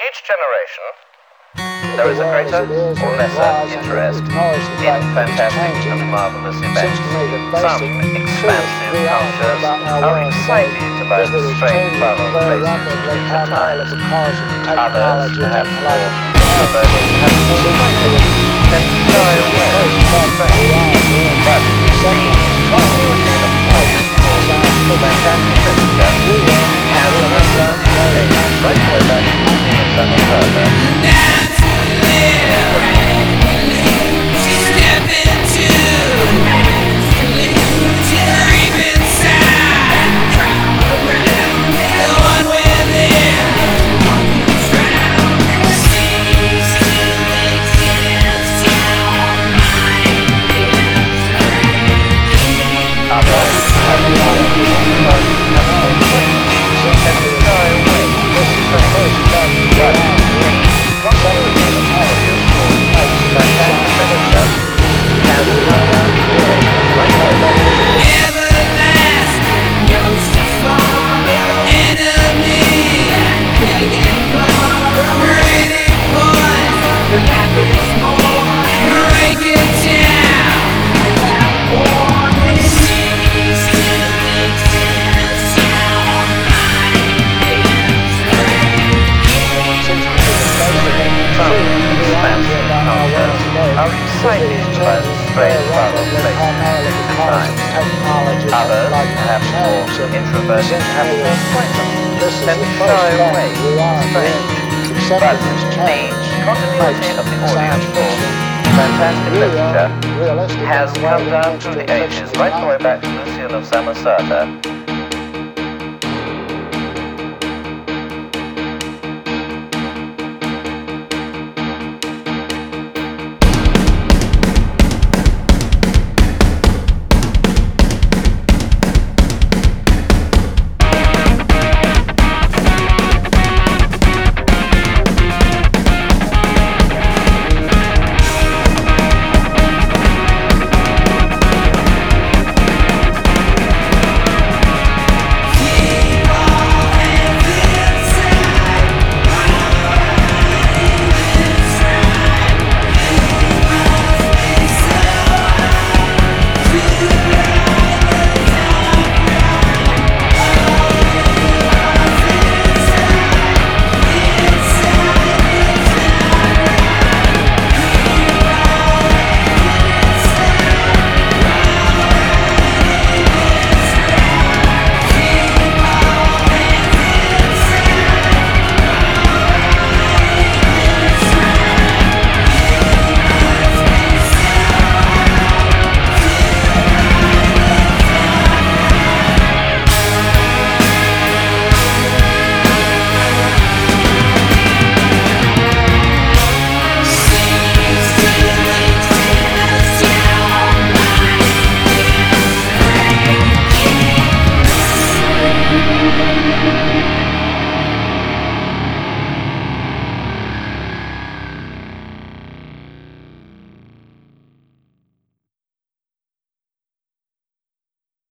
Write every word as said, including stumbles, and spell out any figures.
each generation, there is a greater or lesser interest in fantastic and marvelous events. Some expansive cultures are excited about strange marvelous places at times. Others, perhaps more introverted, have slightly tend to shy away from strange. But the continuity of audience for fantastic literature has another age right way back to the Summer Further. Are excited by the strange marvel places at times. Others, perhaps more introverted, have more frightened, tend to shy away from strange. But the continuity of the audience for fantastic literature has come down through the ages, right the way back to Lucian of Samosata.